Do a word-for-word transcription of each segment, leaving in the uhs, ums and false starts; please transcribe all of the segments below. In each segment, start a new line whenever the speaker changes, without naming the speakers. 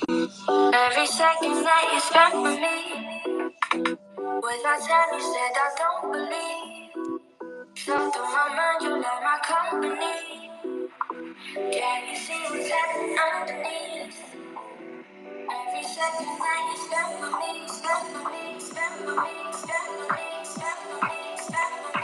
Every second that you spent with me, without time you said I don't believe. Stuck on my mind, you love my company. Can you see what's happening underneath? Every second that you spent with me, spent with me, spent with me, spent with me, spent with me, spent with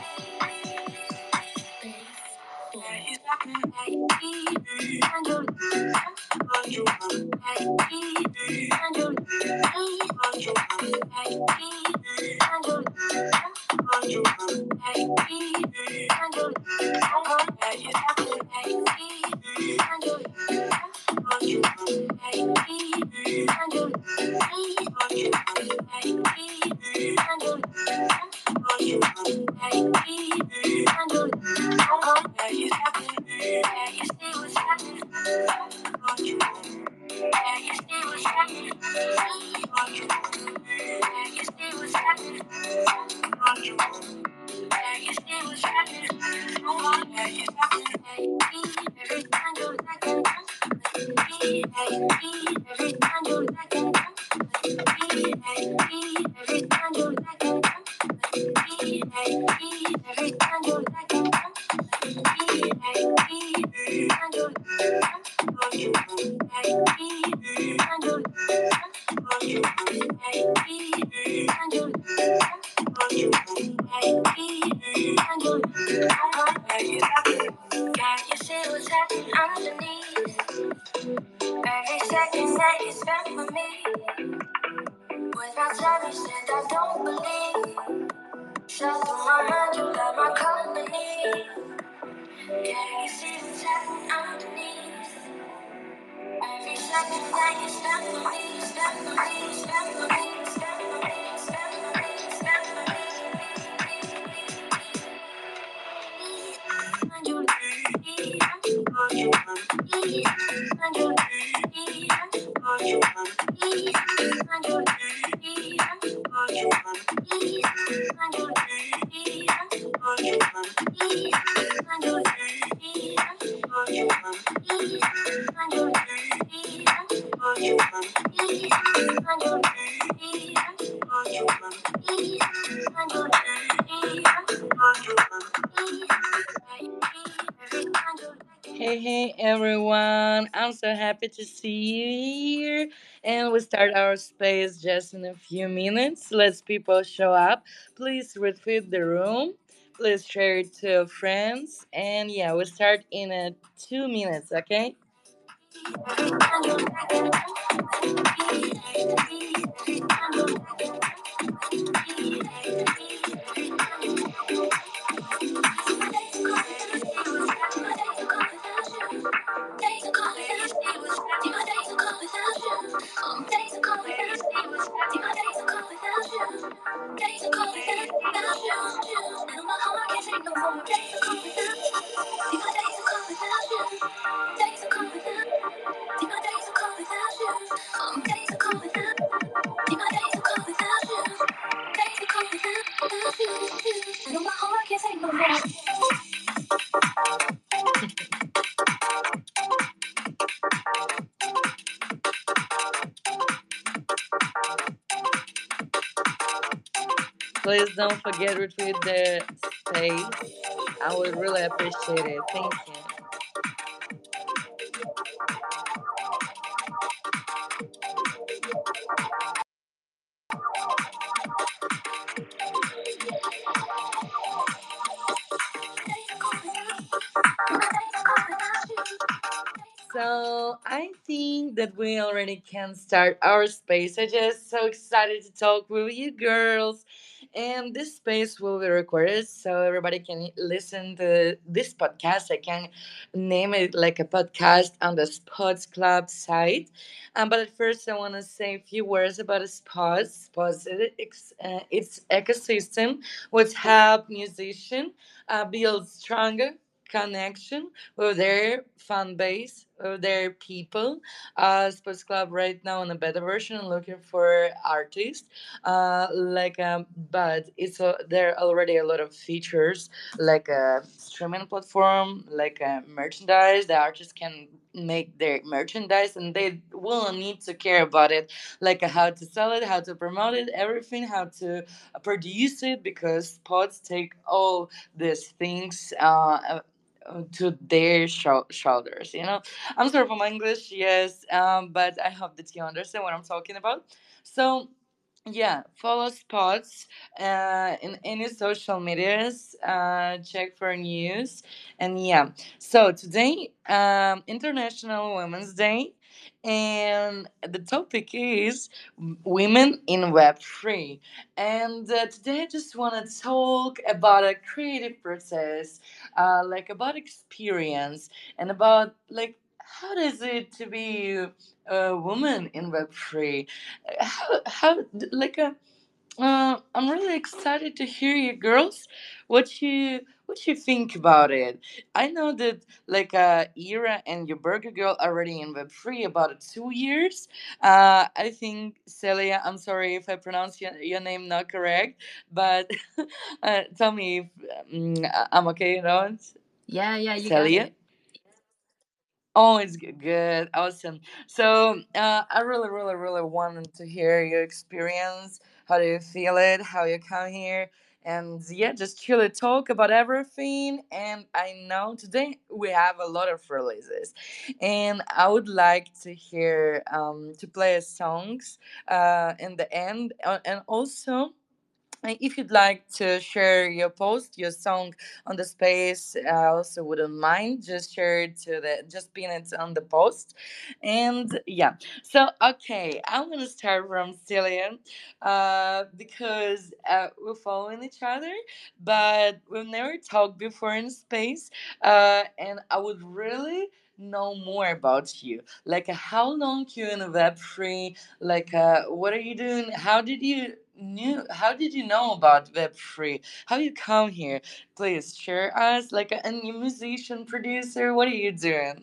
me. Yeah, you got me like me, and you like you like me, and you like you like me, and you like you like me, and you yeah, you got me like me, and you like you like me, and you like you like me, and you like you like me, and you yeah, you got me, yeah, you see what's happening, like you, yeah, you see what's happening, like you, yeah, you see what's happening, like you, yeah, you see what's happening, yeah, you got me, every time you like it, every time you like it, every time you like it, every time you like it. Every second that you spent with me, without time you said I don't believe. Shut through my mind, you love my company. Can you see what's happening underneath? Every second that you spend with me, spend with me, spend with me, spend with me, spend with me, spend with me. And you leave me, and you leave me, and you leave me, and you leave me, and you leave me, and you leave me, and you leave me, and you Hey, hey, everyone. I'm so happy to see you here. And we start our space just in a few minutes. Let's people show up. Please retweet the room. Please share it to your friends. And yeah, we start in a two minutes, okay? Please don't forget to retweet the space. I would really appreciate it. Thank you. So I think that we already can start our space. I'm just so excited to talk with you girls. And this space will be recorded so everybody can listen to this podcast. I can name it like a podcast on the Spots Club site. Um, but at first, I want to say a few words about Spots. Spots, it's, uh, its ecosystem, which help musicians uh, build stronger connection with their fan base uh, there are people, uh, sports club right now in a better version looking for artists, uh, like um, but it's a, there are already a lot of features like a streaming platform, like a merchandise. The artists can make their merchandise and they will need to care about it, like uh, how to sell it, how to promote it, everything, how to uh, produce it, because spots take all these things uh, uh, to their shou- shoulders. You know, I'm sorry for my English, yes, um, but I hope that you understand what I'm talking about. So yeah, follow spots uh, in any social medias, uh, check for news, and yeah. So today, um, International Women's Day, and the topic is women in Web three. And uh, today I just want to talk about a creative process, uh, like about experience, and about like how does it to be a woman in Web three? How how like a uh, I'm really excited to hear you girls what you what you think about it. I know that like uh Ira and your burger girl already in Web three about two years. Uh I think Celia, I'm sorry if I pronounce your, your name not correct, but uh, tell me if um, I'm okay, you know?
Yeah, yeah, you got
Celia?
it.
Oh, it's g- good. Awesome. So, uh, I really, really, really wanted to hear your experience. How do you feel it? How you come here? And yeah, just chill and talk about everything. And I know today we have a lot of releases. And I would like to hear, um, to play songs uh, in the end. Uh, and also, uh, if you'd like to share your post, your song on the space, I also wouldn't mind. Just share it to the, just pin it on the post. And yeah, so okay, I'm gonna start from Cillian, uh, because uh, we're following each other, but we've never talked before in space, uh, and I would really know more about you. Like, uh, how long you in Web three? Like, uh, what are you doing? How did you knew? How did you know about Web three? How you come here? Please share us. Like, a, a new musician producer. What are you doing?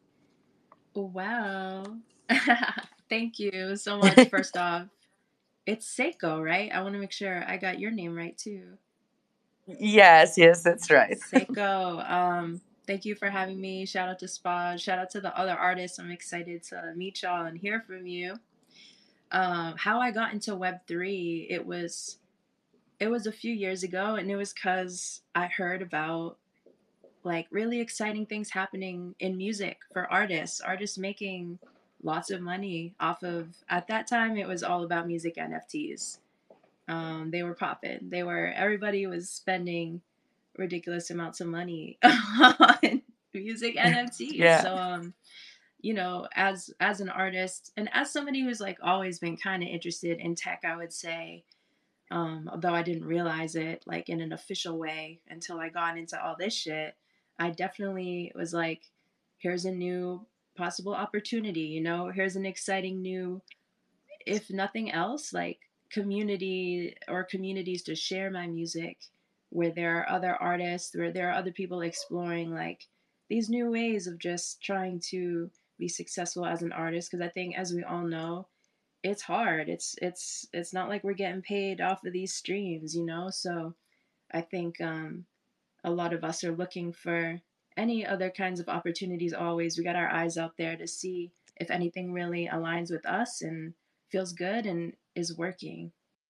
Wow. Thank you so much, first off. It's Seiko, right? I want to make sure I got your name right too.
Yes, yes, that's right.
Seiko, um, thank you for having me. Shout out to Spa. Shout out to the other artists. I'm excited to meet y'all and hear from you. Um, how I got into Web three, it was it was a few years ago, and it was because I heard about like really exciting things happening in music for artists, artists making lots of money off of, at that time, it was all about music N F Ts. Um, they were popping. They were, everybody was spending ridiculous amounts of money on music N F Ts.
Yeah.
So, um, you know, as as an artist and as somebody who's like always been kind of interested in tech, I would say, um, although I didn't realize it like in an official way until I got into all this shit, I definitely was like, here's a new possible opportunity, you know, here's an exciting new, if nothing else, like community or communities to share my music where there are other artists, where there are other people exploring like these new ways of just trying to be successful as an artist. Because I think, as we all know, it's hard. It's it's it's not like we're getting paid off of these streams, you know? So I think um a lot of us are looking for any other kinds of opportunities always. We got our eyes out there to see if anything really aligns with us and feels good and is working.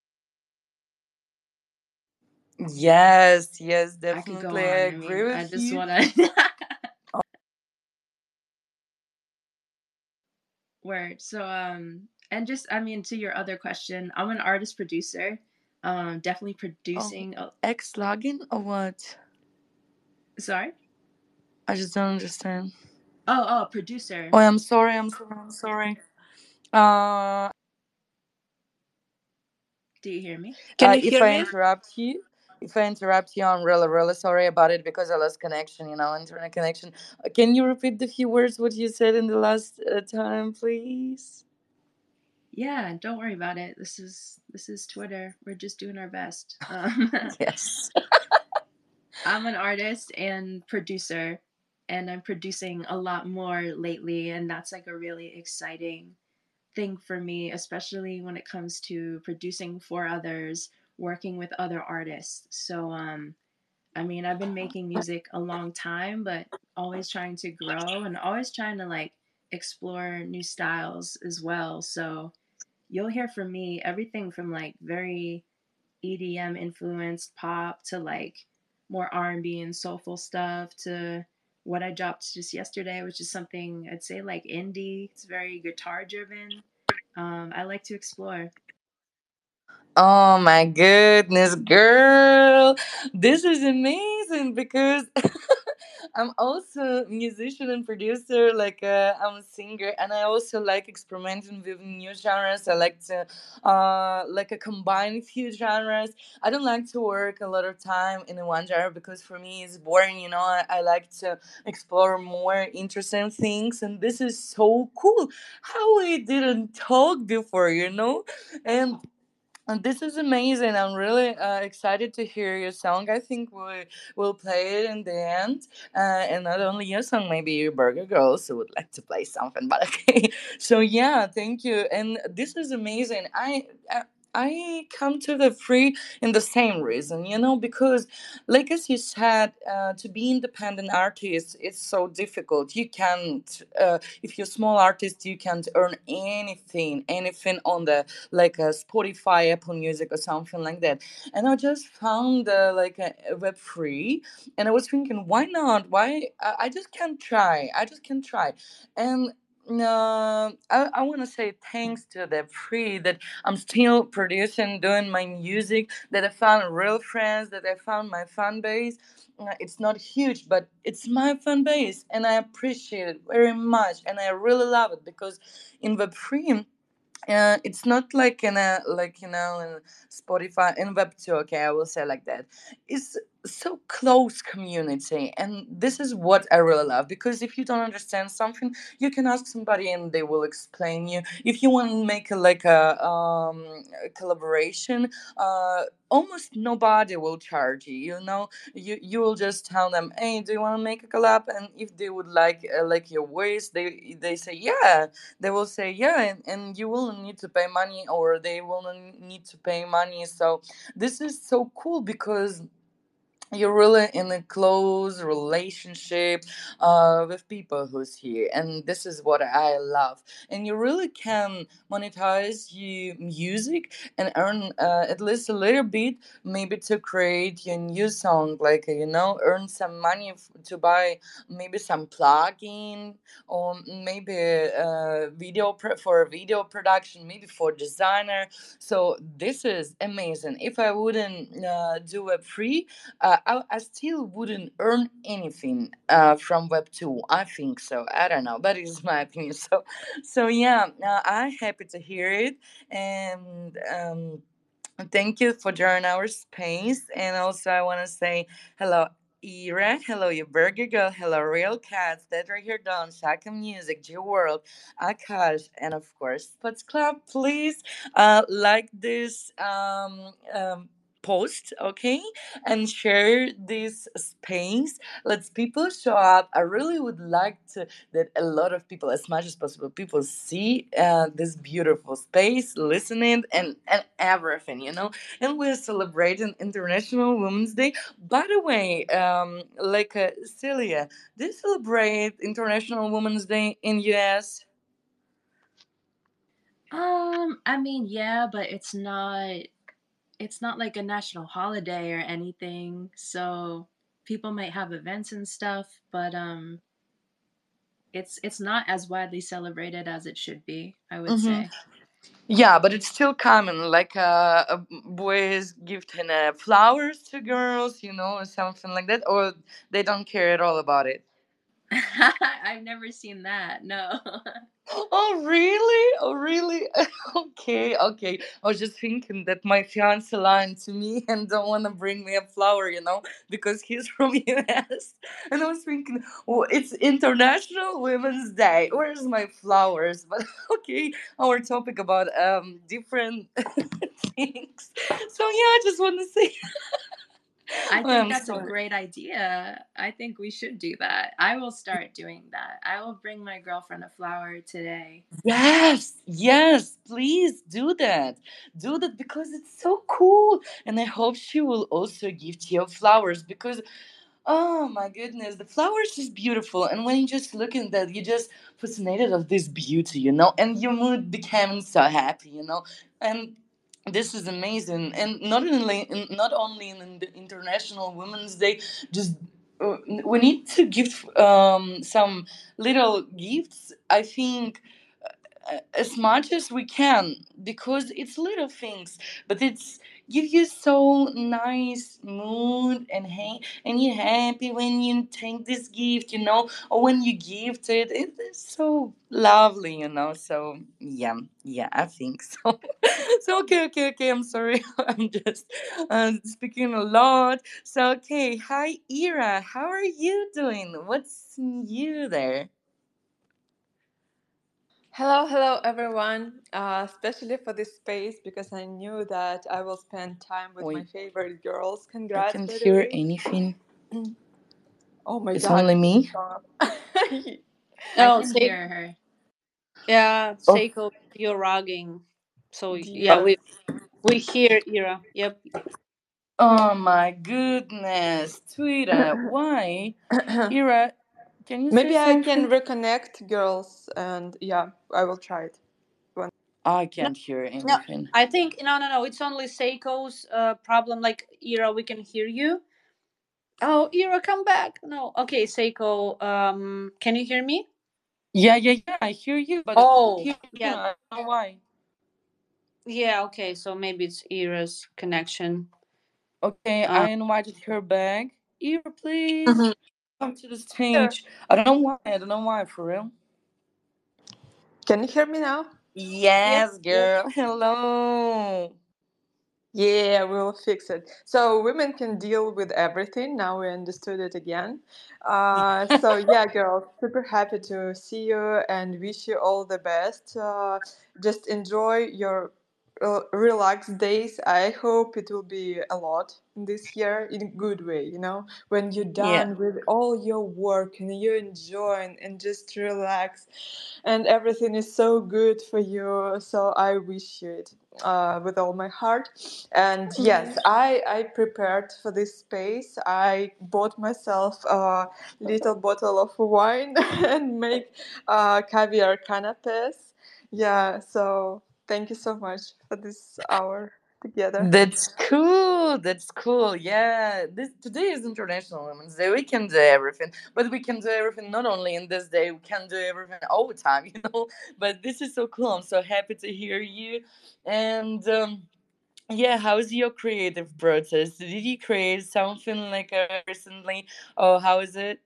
Yes, yes,
I could go
definitely. I
on. I
agree
mean, I
with
just
you.
want to word. So um and just I mean to your other question, I'm an artist producer. Um definitely
Oh,
producing. Oh,
X login or what?
sorry.
I just don't understand.
Oh, oh, producer.
Oh, I'm sorry. I'm sorry. I'm sorry. Uh,
Do you hear me?
Can
uh,
you
if
hear
I
me?
interrupt you, if I interrupt you, I'm really, really sorry about it because I lost connection, you know, internet connection. Uh, Can you repeat the few words what you said in the last uh, time, please?
Yeah, don't worry about it. This is this is Twitter. We're just doing our best. Um,
Yes.
I'm an artist and producer, and I'm producing a lot more lately, and that's like a really exciting thing for me, especially when it comes to producing for others, working with other artists. So um I mean, I've been making music a long time, but always trying to grow and always trying to like explore new styles as well. So you'll hear from me everything from like very E D M influenced pop to like more R and B and B and soulful stuff to what I dropped just yesterday, which is something I'd say like indie. It's very guitar driven. Um, I like to explore.
Oh my goodness, girl. This is amazing because I'm also a musician and producer, like uh, I'm a singer, and I also like experimenting with new genres. I like to uh, like a combine few genres. I don't like to work a lot of time in one genre because for me it's boring, you know. I, I like to explore more interesting things, and this is so cool. How we didn't talk before, you know? And and this is amazing. I'm really uh, excited to hear your song. I think we will play it in the end. Uh, and not only your song, maybe your Burger Girls who would like to play something. But okay. So yeah, thank you. And this is amazing. I. I I come to the free in the same reason, you know, because, like as you said, uh, to be independent artist, it's so difficult. You can't, uh, if you're a small artist, you can't earn anything, anything on the like a Spotify, Apple Music, or something like that. And I just found uh, like a, a web free, and I was thinking, why not? Why I, I just can't try. I just can't try, and. Uh, I, I want to say thanks to the free that I'm still producing, doing my music, that I found real friends, that I found my fan base. Uh, it's not huge, but it's my fan base, and I appreciate it very much, and I really love it because in Web three uh, it's not like in a like you know in Spotify in Web two. Okay, I will say like that. It's so close community, and this is what I really love because if you don't understand something, you can ask somebody and they will explain you. If you want to make a, like a um a collaboration, uh almost nobody will charge you, you know. You you will just tell them, hey, do you want to make a collab? And if they would like uh, like your voice, they they say yeah, they will say yeah, and, and you will need to pay money or they will need to pay money. So this is so cool because you're really in a close relationship uh, with people who's here, and this is what I love. And you really can monetize your music and earn uh, at least a little bit, maybe to create your new song, like uh, you know earn some money f- to buy maybe some plugin, or maybe uh, video pro- for a video production, maybe for designer. So this is amazing. If I wouldn't uh, do it free, uh, I, I still wouldn't earn anything uh, from Web two. I think so. I don't know. That is my opinion. So, so yeah, uh, I'm happy to hear it. And um, thank you for joining our space. And also, I want to say hello, Ira. Hello, you Burger Girl. Hello, Real Cats. That right here, Don. Shaka Music, G World, Akash, and of course, Spots Club. Please uh, like this um, um, post, okay? And share this space. Let's people show up. I really would like to that a lot of people, as much as possible, people see uh, this beautiful space, listening, and and everything, you know. And we're celebrating International Women's Day. By the way, um, like uh, Celia, do you celebrate International Women's Day in U S?
Um, I mean, yeah, but it's not it's not like a national holiday or anything. So people might have events and stuff, but um it's it's not as widely celebrated as it should be, I would
Mm-hmm.
say.
Yeah, but it's still common. Like uh, uh, boys gifting uh, flowers to girls, you know, or something like that, or they don't care at all about it.
I've never seen that. No.
Oh really? Oh really? Okay, okay. I was just thinking that my fiance lied to me and don't want to bring me a flower, you know, because he's from U S. And I was thinking, oh, it's International Women's Day. Where's my flowers? But okay, our topic about um different things. So yeah, I just want to say
I
Well,
think
I'm
that's a
sorry.
great idea. I think we should do that. I will start doing that. I will bring my girlfriend a flower today.
Yes, yes, please do that. Do that because it's so cool. And I hope she will also gift you flowers because, oh my goodness, the flowers is beautiful. And when you just look at that, you just fascinated of this beauty, you know, and your mood became so happy, you know. And this is amazing. And not only, not only in the International Women's Day, just uh, we need to give um, some little gifts. I think uh, as much as we can because it's little things but it's give you so nice mood and hey and you're happy when you take this gift, you know, or when you gift it it is so lovely, you know. So yeah, yeah, I think so. So okay, okay, okay, I'm sorry. I'm just uh, speaking a lot. So okay, hi Ira, how are you doing? What's new there?
Hello, hello everyone. Uh, especially for this space because I knew that I will spend time with my
Wait,
favorite girls.
I
Congrats,
can't
by the
hear
way.
anything.
Oh my
It's
god,
only
it's
me.
Tom.
I
No,
can
say
hear her.
yeah,
Oh,
Seiko, you're rugging. So yeah,
Divas.
we we hear Ira. Yep.
oh my goodness, Twitter. Why, Ira? Can you say
Maybe I can
something?
reconnect girls and yeah, I will try it. One.
I
No,
can't hear
no.
anything.
I think no, no, no. It's only Seiko's uh problem. Like Ira, we can hear you. Oh, Ira, come back. No, okay, Seiko. Um, can you hear me?
Yeah, yeah, yeah. I hear you, but I can't
Oh,
hear you.
yeah,
I don't know why.
yeah. Okay, so maybe it's Ira's connection.
Okay, I
Uh,
invited her back. Ira, please
mhm.
come to the
Here.
stage. I don't know why. I don't know why, for real.
Can you hear me now?
Yes,
Yes,
yes.
girl. Hello.
Yeah, we'll fix it. So women can deal with everything. Now we understood it again. Uh, so yeah, girls, super happy to see you and wish you all the best. Uh, just enjoy your uh, relaxed days. I hope it will be a lot this year in a good way. You know, when you're
Yeah.
done with all your work and you enjoy and, and just relax, and everything is so good for you. So I wish you it uh, with all my heart. And yes, I I prepared for this space. I bought myself a little bottle of wine and make uh, caviar canapes. Yeah, so thank you so much for this hour together.
That's cool. That's cool. Yeah. This today is International Women's Day. We can do everything, but we can do everything not only in this day. We can do everything all the time, you know. But this is so cool. I'm so happy to hear you. And um, yeah, how's your creative process? Did you create something like uh, recently, or how is it?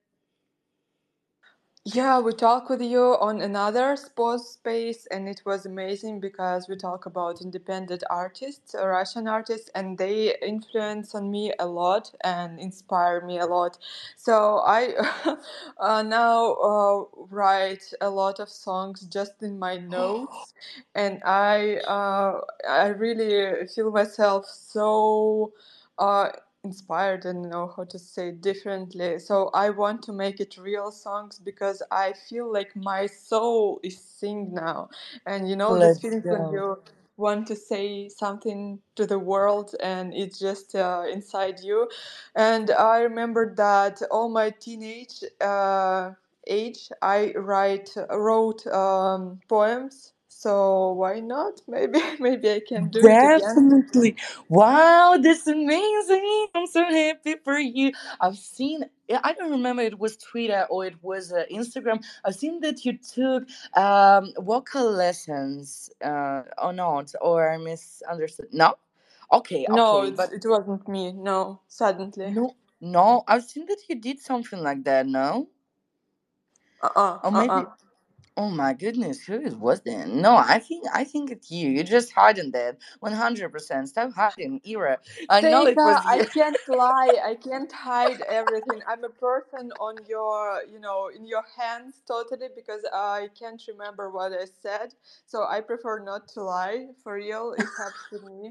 Yeah, we talk with you on another sports space, and it was amazing because we talk about independent artists, uh, Russian artists, and they influence on me a lot and inspire me a lot. So I uh, now uh, write a lot of songs just in my notes, and I uh, I really feel myself so. Uh, inspired and know how to say it differently. So I want to make it real songs because I feel like my soul is sing now. And you know this
Let's
feeling when
go.
you want to say something to the world and it's just uh, inside you. And I remember that all my teenage uh, age I write wrote um, poems. So why not? Maybe maybe I can do it again.
Definitely. Wow, that's amazing. I'm so happy for you. I've seen, yeah, I don't remember it was Twitter or it was uh, Instagram. I've seen that you took um, vocal lessons uh, or not, or I misunderstood. No? Okay,
No,
okay.
it's,
But
it wasn't me. No, suddenly.
no, no, I've seen that you did something like that, no?
Uh-uh,
Or
uh-uh.
maybe. Oh my goodness, who it was then? No, I think I think it's you. You're just hiding that. One hundred percent. Stop hiding, Ira. I know it
Seika,
was
I
you.
can't lie. I can't hide everything. I'm a person on your, you know, in your hands totally because I can't remember what I said. So I prefer not to lie. For real, it happens with me.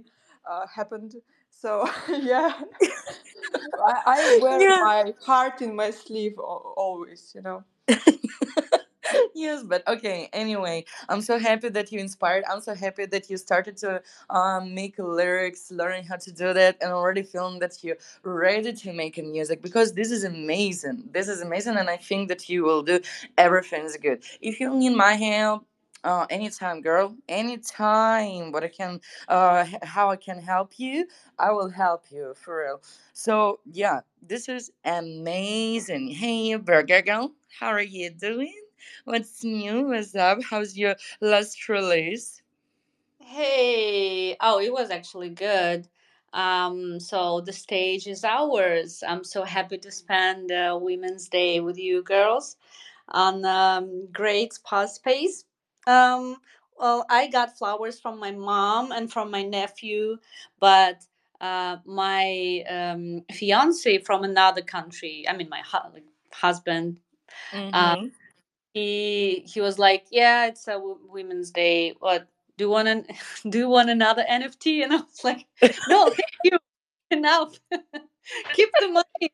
uh, happened. So yeah, I, I wear
Yeah.
my heart in my sleeve al- always, you know.
Yes, but okay, anyway, I'm so happy that you inspired. I'm so happy that you started to um, make lyrics, learning how to do that, and already feeling that you're ready to make a music, because this is amazing. This is amazing, and I think that you will do everything's good. If you need my help, uh, anytime, girl, anytime. What I can, uh, h- how I can help you, I will help you for real. So yeah, this is amazing. Hey, Burger Girl, how are you doing? What's new? What's up? How's your last release?
Hey, oh, it was actually good. Um, so the stage is ours. I'm so happy to spend uh, Women's Day with you girls on um, great spa space. Um, well, I got flowers from my mom and from my nephew, but uh, my um, fiance from another country. I mean, my hu- like, husband. Uh,
Mm-hmm.
he he was like, "Yeah, it's a w- Women's Day. What do you want? An, do you want another N F T?" And I was like, "No, thank you. Enough. Keep the money."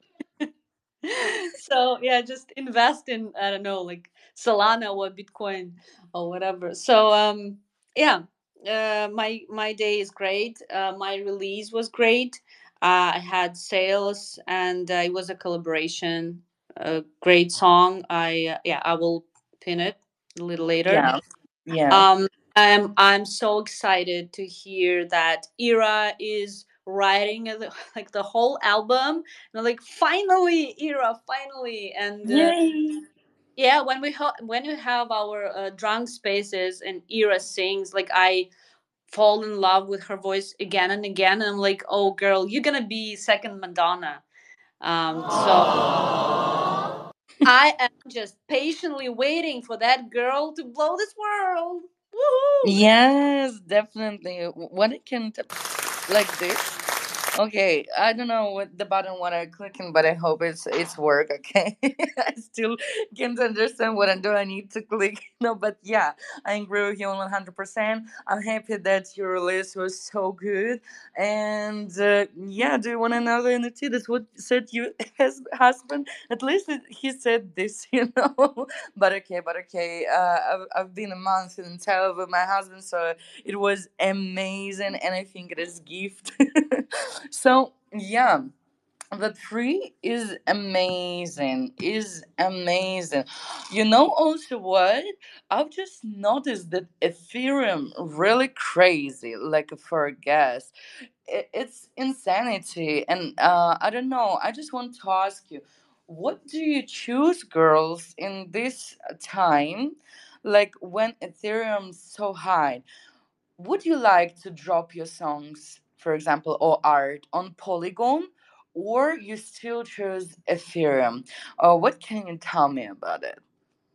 So yeah, just invest in, I don't know, like Solana or Bitcoin or whatever. So um yeah, uh, my my day is great. Uh, my release was great. Uh, I had sales, and uh, it was a collaboration. A great song. I uh, Yeah, I will pin it a little later.
Yeah. Yeah.
Um, I'm I'm so excited to hear that Ira is writing the, like the whole album. And I'm like, finally, Ira, finally. And uh,
Yay.
yeah, when we ha- when we have our uh, drunk spaces and Ira sings, like I fall in love with her voice again and again. And I'm like, oh girl, you're gonna be second Madonna. Um, so I am just patiently waiting for that girl to blow this world. Woohoo!
Yes, definitely. What I can t- like this. Okay, I don't know what the button what I'm clicking, but I hope it's it's work. Okay, I still can't understand what I do. I need to click. No, but yeah, I agree with you one hundred percent. I'm happy that your release was so good, and uh, yeah, do you want another N F T? That's what said you his husband. At least it, he said this, you know. But okay, but okay. Uh, I've I've been a month in Tel with my husband, so it was amazing, and I think it is gift. So yeah, the tree is amazing. Is amazing. You know also what? I've just noticed that Ethereum really crazy. Like for a guess, it, it's insanity. And uh, I don't know. I just want to ask you, what do you choose, girls, in this time? Like when Ethereum's so high, would you like to drop your songs, for example, or art on Polygon, or you still choose Ethereum? Uh, what can you tell me about it?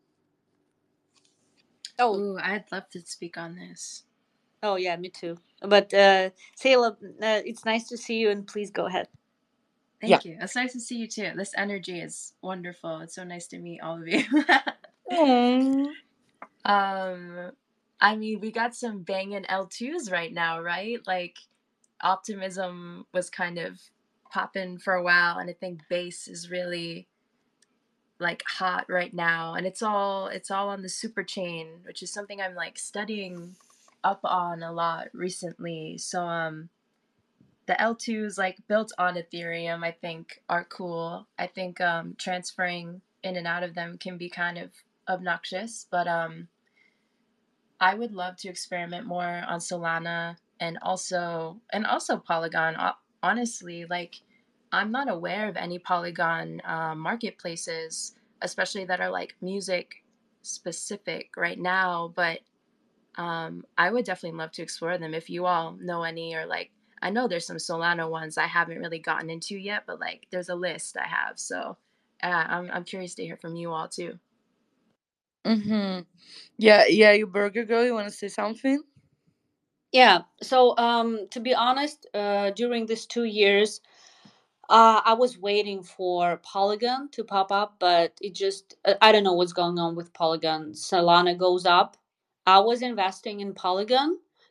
Oh,
Ooh, I'd love to speak on this.
oh yeah, me too. But uh, Sayla, uh, it's nice to see you, and please go ahead.
Yeah.
Thank you. It's nice to see you too. This energy is wonderful. It's so nice to meet all of you.
Mm.
um, I mean, we got some banging L twos right now, right? Like, optimism was kind of popping for a while, and I think bass is really like hot right now, and it's all it's all on the super chain, which is something I'm like studying up on a lot recently. So um the L twos like built on Ethereum, I think are cool. I think um transferring in and out of them can be kind of obnoxious, but um I would love to experiment more on Solana and also and also Polygon. Honestly, like I'm not aware of any Polygon uh, marketplaces, especially that are like music specific right now. But um, I would definitely love to explore them if you all know any, or like I know there's some Solana ones I haven't really gotten into yet, but like there's a list I have. So uh, I'm I'm curious to hear from you all too.
Mm-hmm. Yeah, yeah, you burger girl, you want to say something?
Yeah. So, um, to be honest, uh, during these two years, uh, I was waiting for Polygon to pop up, but it just, uh, I don't know what's going on with Polygon. Solana goes up. I was investing in Polygon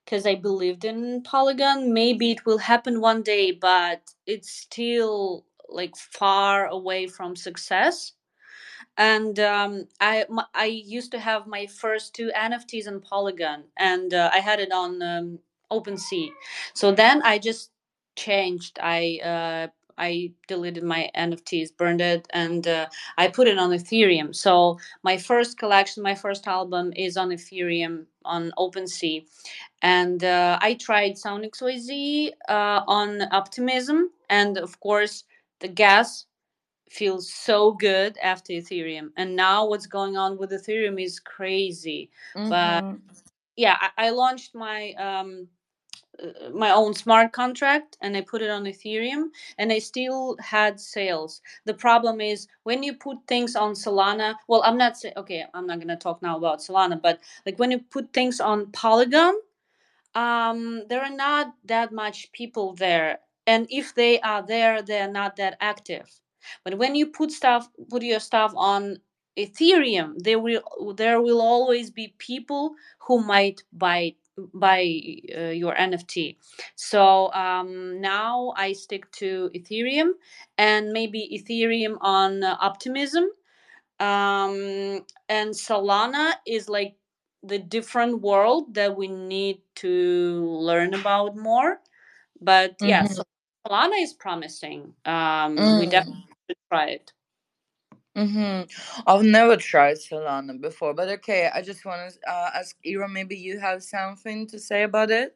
because I believed in Polygon. Maybe it will happen one day, but it's still like far away from success. And um, I my, I used to have my first two N F Ts on Polygon, and uh, I had it on um, OpenSea. So then I just changed. I uh, I deleted my N F Ts, burned it, and uh, I put it on Ethereum. So my first collection, my first album, is on Ethereum on OpenSea, and uh, I tried Sound X Y Z uh, on Optimism, and of course the gas feels so good after Ethereum. And now what's going on with Ethereum is crazy.
Mm-hmm.
But yeah, I, I launched my um uh, my own smart contract and I put it on Ethereum and I still had sales. The problem is when you put things on Solana, well, I'm not saying, okay, I'm not going to talk now about Solana, but like when you put things on Polygon, um there are not that much people there, and if they are there, they're not that active. But when you put stuff put your stuff on Ethereum, there will there will always be people who might buy buy uh, your N F T. So um now I stick to Ethereum, and maybe Ethereum on uh, Optimism. um and Solana is like the different world that we need to learn about more. But yeah,
Mm-hmm.
so Solana is promising. um we
Mm.
definitely should try it.
Mm-hmm. I've never tried Solana before, but okay, I just want to uh, ask Ira, maybe you have something to say about it?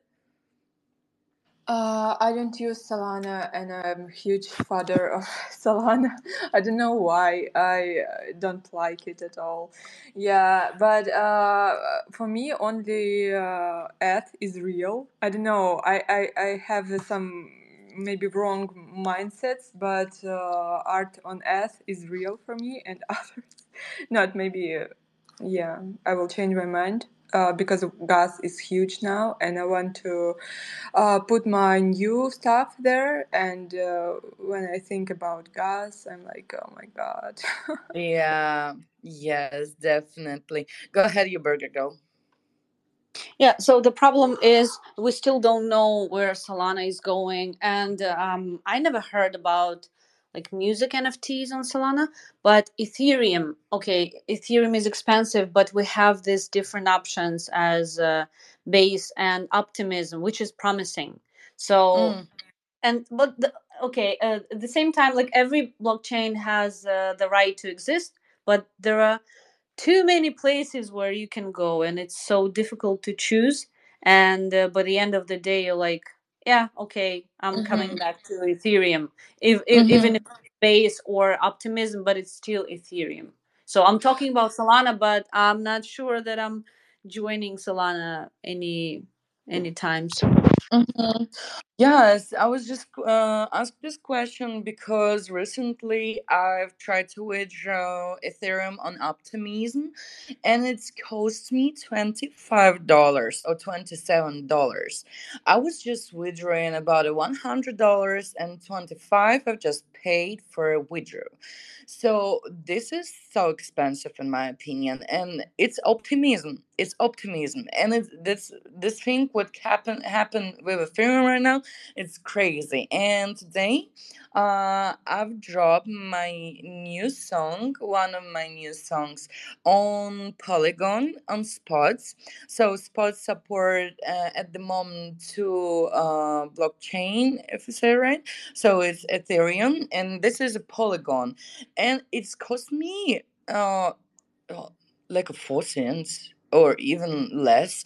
Uh, I don't use Solana, and I'm a huge father of Solana. I don't know why. I uh, don't like it at all. Yeah, but uh, for me, only uh, Eth is real. I don't know. I, I, I have some maybe wrong mindsets, but uh, art on Eth is real for me, and others not. Maybe, uh, yeah, I will change my mind. Uh, because gas is huge now, and I want to uh, put my new stuff there. And uh, when I think about gas, I'm like, oh my god.
Yeah, yes, definitely. Go ahead, you burger girl.
Yeah, so the problem is we still don't know where Solana is going, and um, I never heard about like music N F Ts on Solana. But Ethereum, okay, Ethereum is expensive, but we have these different options as uh, Base and Optimism, which is promising. So
Mm.
and but the, okay, uh, at the same time, like every blockchain has uh, the right to exist, but there are too many places where you can go and it's so difficult to choose. And uh, by the end of the day you're like, yeah, okay, I'm coming
Mm-hmm.
back to Ethereum, if, if, even
Mm-hmm.
if it's Base or Optimism, but it's still Ethereum. So I'm talking about Solana, but I'm not sure that I'm joining Solana any anytime soon.
Mm-hmm. Yes, I was just uh, asked this question because recently I've tried to withdraw Ethereum on Optimism, and it's cost me twenty-five dollars or twenty-seven dollars. I was just withdrawing about a one hundred dollars and twenty-five I've just paid for a withdrawal. So this is so expensive in my opinion, and it's optimism. It's optimism, and it's this this thing what happen happen with Ethereum right now. It's crazy. And today, uh, I've dropped my new song, one of my new songs, on Polygon on Spots. So Spots support uh, at the moment two uh, blockchain, if you say it right. So it's Ethereum, and this is a Polygon, and it's cost me uh, uh, like a four cents or even less.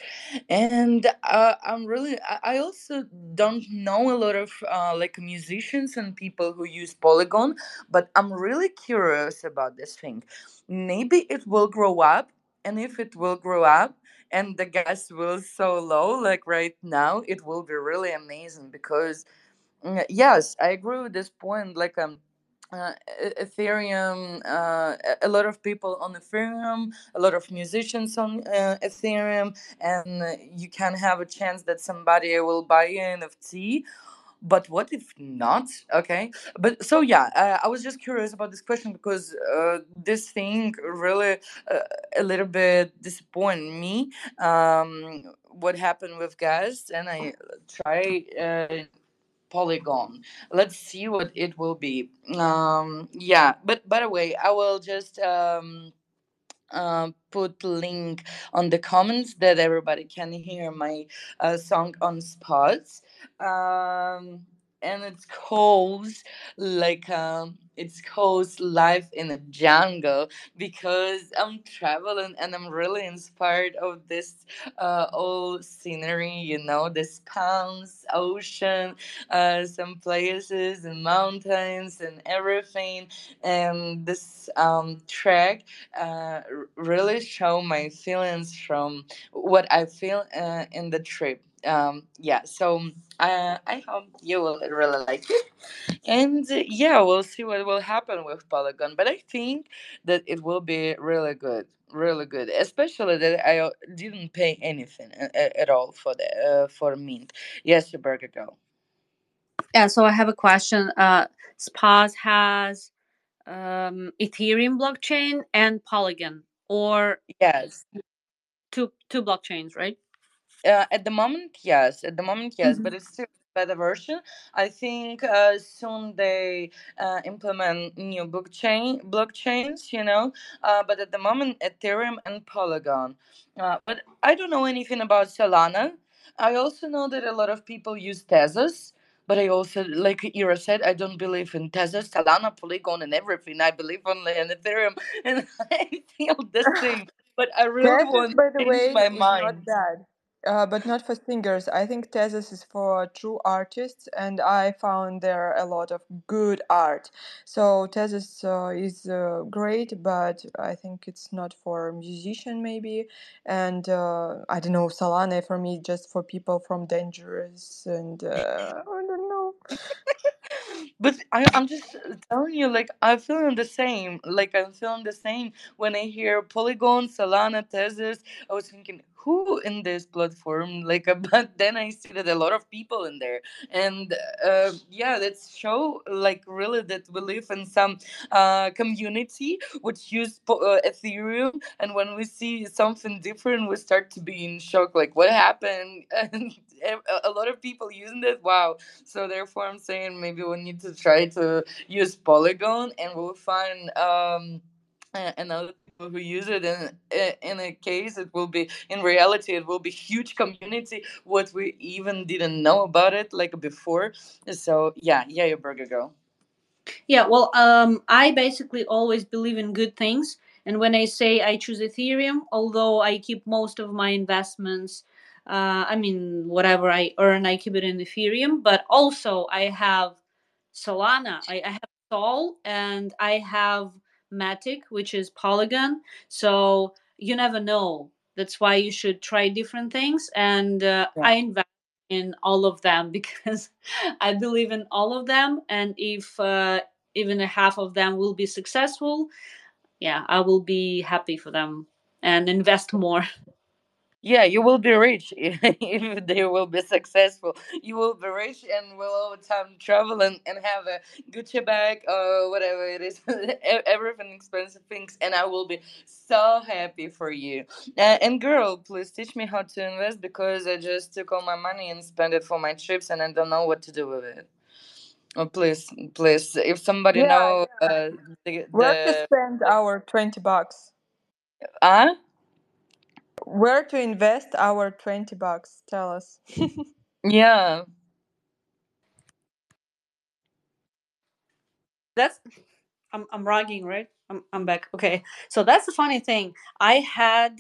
And uh, I'm really I I also don't know a lot of uh, like musicians and people who use Polygon, but I'm really curious about this thing. Maybe it will grow up, and if it will grow up and the gas will so low like right now, it will be really amazing because Mm, yes, I agree with this point. Like um, uh, E- Ethereum, uh, a a lot of people on Ethereum, a lot of musicians on uh, Ethereum, and uh, you can have a chance that somebody will buy an N F T. But what if not? Okay, but so yeah, uh, I was just curious about this question because uh, this thing really uh, a little bit disappointed me. Um, what happened with gas, and I try uh, Polygon. Let's see what it will be. Um, yeah, but by the way, I will just um, uh, put link on the comments that everybody can hear my uh, song on spots. Um, and it's called like um, it's called Life in a Jungle because I'm traveling and I'm really inspired of this uh, old scenery. You know, this palms, ocean, uh, some places and mountains and everything. And this um, track uh, r- really show my feelings from what I feel uh, in the trip. Um, yeah, so uh, I hope you will really like it. And uh, yeah, we'll see what will happen with Polygon. But I think that it will be really good. Really good, especially that I uh, didn't pay anything a- a- at all for the uh, for Mint. Yes, you better go.
Yeah, so I have a question. Uh, Spaz has um, Ethereum blockchain and Polygon, or
Yes.
two two blockchains, right?
Uh, at the moment, yes. At the moment, yes. But it's still a beta version. I think uh, soon they uh, implement new blockchain blockchains. You know. Uh, but at the moment, Ethereum and Polygon. Uh, but I don't know anything about Solana. I also know that a lot of people use Tezos. But I also, like Ira said, I don't believe in Tezos, Solana, Polygon, and everything. I believe only in Ethereum, and I feel the same. But I really
Tezos,
want
by the
to change
way,
my
is not
mind.
bad, uh, but not for singers. I think Tezos is for true artists, and I found there a lot of good art. So Tezos uh, is uh, great, but I think it's not for musician maybe. And uh, I don't know, Solana for me just for people from Dangerous, and uh, I don't know.
But I, I'm just telling you, like I'm feeling the same. Like I'm feeling the same when I hear Polygon, Solana, Tezos. I was thinking, who in this platform? Like, uh, but then I see that a lot of people in there, and uh, yeah, that's show like really that we live in some uh, community which use po- uh, Ethereum, and when we see something different, we start to be in shock. Like, what happened? And a a lot of people using it. Wow, so therefore, I'm saying maybe we need to try to use Polygon, and we'll find um a- another people who use it. And in a case, it will be in reality, it will be huge community. What we even didn't know about it like before. So yeah, yeah, your burger girl.
Yeah, well, um, I basically always believe in good things. And when I say I choose Ethereum, although I keep most of my investments, uh, I mean, whatever I earn, I keep it in Ethereum. But also, I have Solana, I, I have Sol, and I have Matic, which is Polygon. So you never know. That's why you should try different things. And uh,
Yeah.
I invest in all of them because I believe in all of them. And if uh, even a half of them will be successful, yeah, I will be happy for them and invest more.
Yeah, you will be rich if they will be successful. You will be rich and will all the time travel and, and have a Gucci bag or whatever it is, e- everything expensive things, and I will be so happy for you. Uh, and girl, please teach me how to invest because I just took all my money and spent it for my trips and I don't know what to do with it. Oh, please, please, if somebody
Yeah,
know
yeah.
uh, the
Where to
the
spend our twenty bucks?
uh
Where to invest our twenty bucks? Tell us.
yeah.
That's I'm I'm ragging, right? I'm I'm back. Okay. So that's the funny thing. I had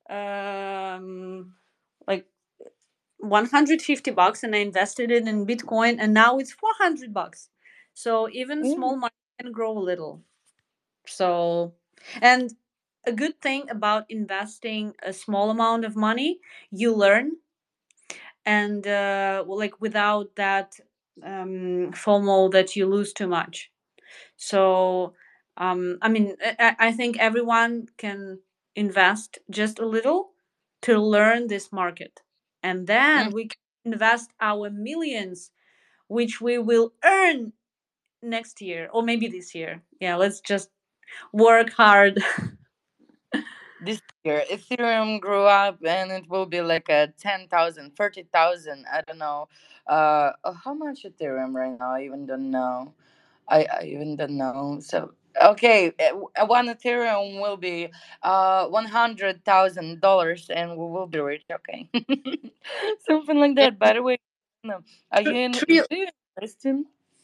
um like one hundred fifty bucks and I invested it in Bitcoin and now it's four hundred bucks. So even
Mm,
small money can grow a little. So, and a good thing about investing a small amount of money, you learn, and uh, well, like without that um, FOMO that you lose too much. So, um, I mean, I, I think everyone can invest just a little to learn this market, and
mm.
then we can invest our millions, which we will earn next year or maybe this year. Yeah, let's just work hard.
this year Ethereum grew up and it will be like a ten thousand, thirty thousand. I don't know. Uh, uh, how much Ethereum right now? I even don't know. I, I even don't know. So okay, uh, one Ethereum will be uh one hundred thousand dollars, and we will be rich. Okay, something like
Yeah,
that. By the way, no, are you in?
three,
Do you invest in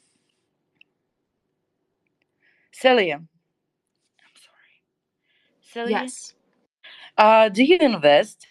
Celia? I'm sorry, Celia.
Yes.
Uh, do you invest?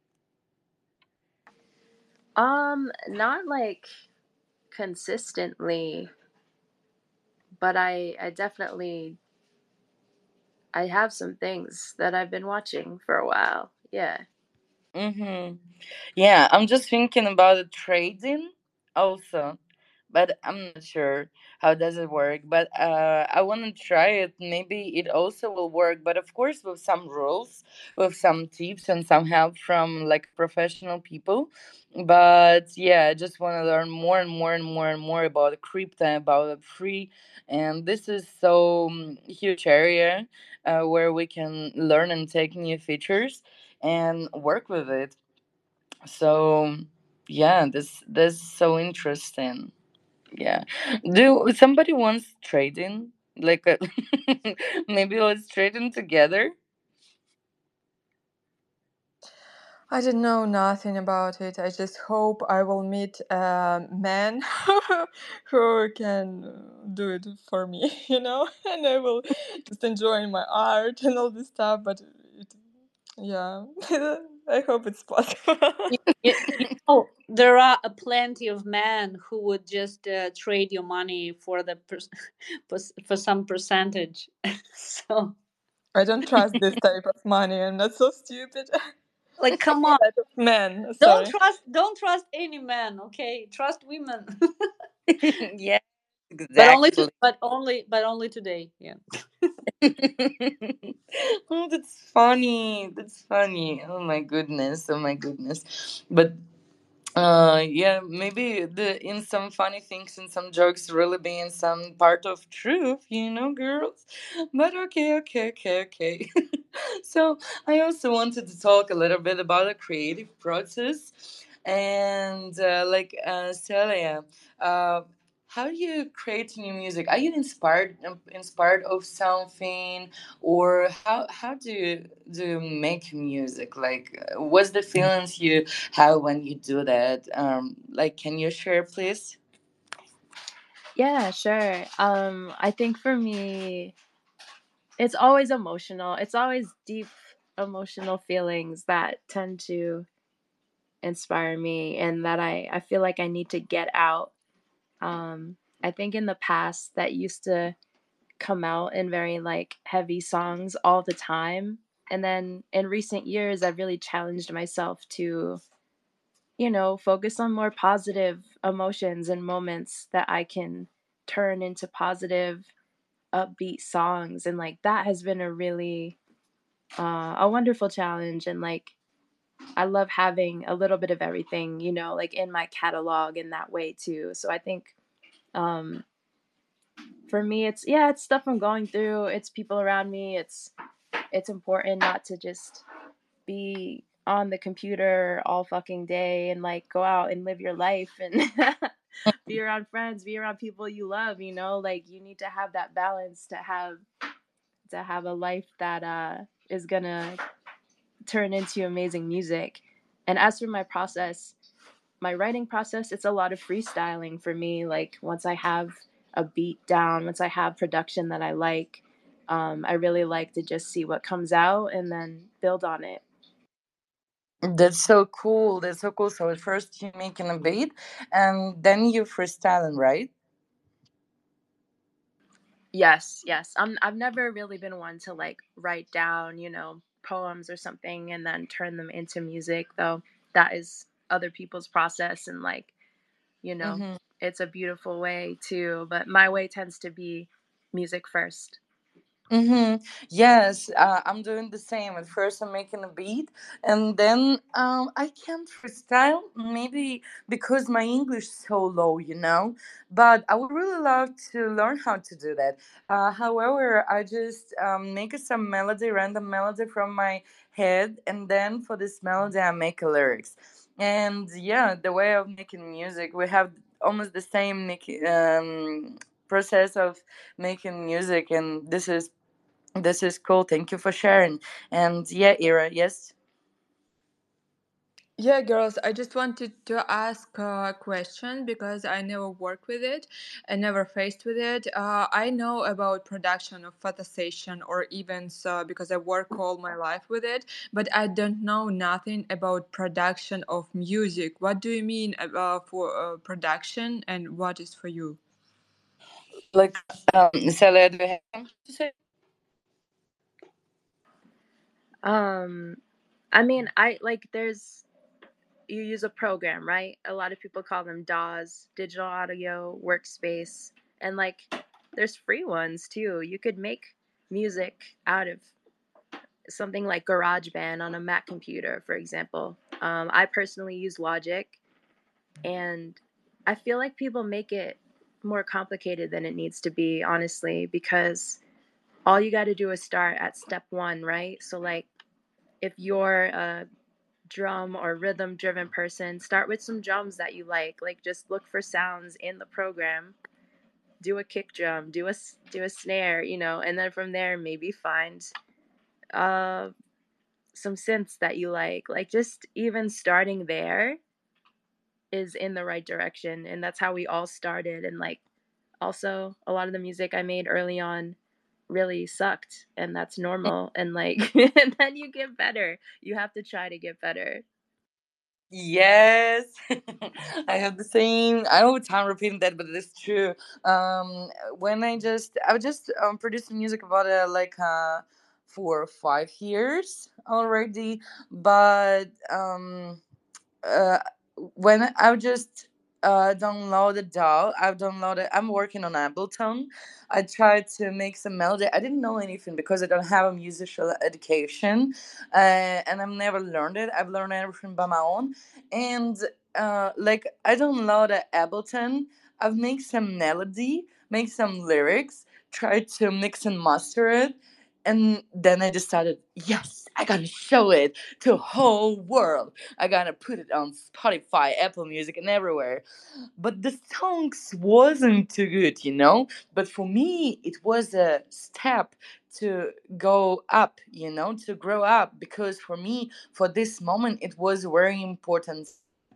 Um, not like consistently, but I I definitely I have some things that I've been watching for a while. Yeah.
Mm-hmm. Yeah, I'm just thinking about the trading also, but I'm not sure how does it work. But uh, I want to try it. Maybe it also will work, but of course with some rules, with some tips and some help from like professional people. But yeah, I just want to learn more and more and more and more about crypto, about free, and this is so um, huge area uh, where we can learn and take new features and work with it. So yeah, this this is so interesting. Yeah, do somebody wants trading like a, maybe let's trading together.
I don't know nothing about it. I just hope I will meet a man who can do it for me, you know, and I will just enjoy my art and all this stuff. But it, yeah, I hope it's possible.
you, you, you know, there are a plenty of men who would just uh, trade your money for the per- for, s- for some percentage. So,
I don't trust this type of money. I'm not so stupid.
like, come on,
Type of man.
don't
Sorry.
trust don't trust any man. Okay, trust women,
Yeah,
but only to
exactly.
but only but only today. Yeah.
Oh, that's funny. That's funny. Oh my goodness. Oh my goodness. But uh yeah, maybe the in some funny things and some jokes really being some part of truth, you know, girls. But okay, okay, okay, okay. So I also wanted to talk a little bit about the creative process and uh, like uh Celia, uh how do you create new music? Are you inspired um, inspired of something, or how how do you do you make music? Like, uh, what's the feelings you have when you do that? Um, like, can you share, please?
Yeah, sure. Um, I think for me, it's always emotional. It's always deep emotional feelings that tend to inspire me and that I, I feel like I need to get out. Um, I think in the past that used to come out in very like heavy songs all the time. And then in recent years, I've really challenged myself to, you know, focus on more positive emotions and moments that I can turn into positive, upbeat songs. And like that has been a really, uh, a wonderful challenge. And like, I love having a little bit of everything, you know, like in my catalog in that way too. So I think um, for me, it's yeah, it's stuff I'm going through. It's people around me. It's it's important not to just be on the computer all fucking day and like go out and live your life and be around friends, be around people you love. You know, like you need to have that balance to have to have a life that uh, is gonna turn into amazing music. And as for my process, my writing process, it's a lot of freestyling for me. Like once I have a beat down, once I have production that I like, um, I really like to just see what comes out and then build on it.
That's so cool. That's so cool. So at first you making a beat, and then you freestyling, right?
Yes, yes. I'm I've never really been one to like write down, you know, poems or something and then turn them into music, though that is other people's process and like, you know,
Mm-hmm.
it's a beautiful way too, but my way tends to be music first.
Mm-hmm. Yes, uh, I'm doing the same. At first, I'm making a beat, and then um, I can't freestyle. Maybe because my English is so low, you know. But I would really love to learn how to do that. Uh, however, I just um, make some melody, random melody from my head, and then for this melody, I make a lyrics. And yeah, the way of making music, we have almost the same make- um, process of making music, and this is this is cool. Thank you for sharing. And yeah, Ira, yes.
Yeah, girls, I just wanted to ask a question because I never worked with it. I never faced with it. Uh, I know about production of photo session or events uh, because I work all my life with it, but I don't know nothing about production of music. What do you mean about for uh, production and what is for you?
Like, um, Celia, do you have something to say?
Um, I mean, I like there's you use a program, right? A lot of people call them D A Ws, digital audio workspace, and like there's free ones too. You could make music out of something like GarageBand on a Mac computer, for example. Um, I personally use Logic, and I feel like people make it more complicated than it needs to be, honestly, because all you got to do is start at step one, right? So, like, if you're a drum or rhythm driven person, start with some drums that you like. Like, just look for sounds in the program. Do a kick drum, do a do a snare, you know, and then from there maybe find uh some synths that you like. Like just even starting there is in the right direction, and that's how we all started. And like also a lot of the music I made early on really sucked, and that's normal. And like and then you get better. You have to try to get better.
Yes, I have the same. I know it's time repeating that, but it's true. Um, when I just I was just um, producing music about uh, like uh, four or five years already, but um, uh, when I just uh, downloaded D A W, I've downloaded. I'm working on Ableton. I tried to make some melody. I didn't know anything because I don't have a musical education, uh, and I've never learned it. I've learned everything by my own, and uh, like I downloaded Ableton. I've made some melody, make some lyrics, tried to mix and master it, and then I decided, yes, I gotta show it to whole world. I gotta put it on Spotify, Apple Music, and everywhere. But the songs wasn't too good, you know. But for me, it was a step to go up, you know, to grow up. Because for me, for this moment, it was very important.